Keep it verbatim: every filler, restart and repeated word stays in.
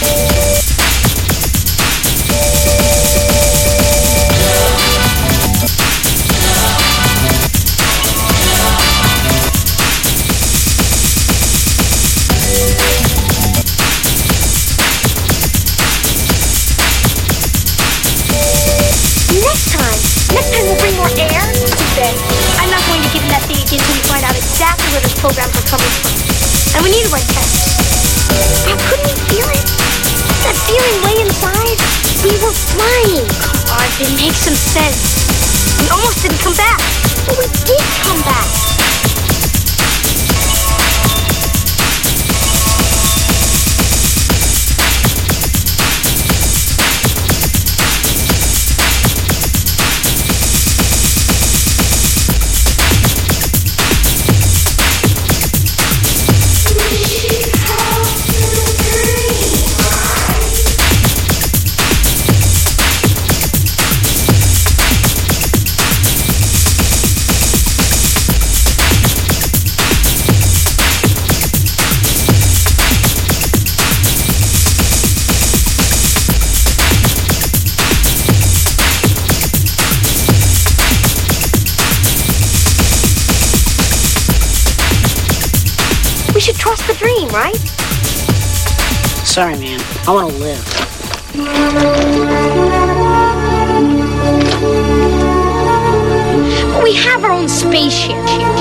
Programs are coming from. And we need to write tests. How couldn't we feel it? That feeling way inside. We were flying. Come on, it makes some sense. We almost didn't come back. But we did come back. We should trust the dream, right? Sorry, man. I want to live. But we have our own spaceship.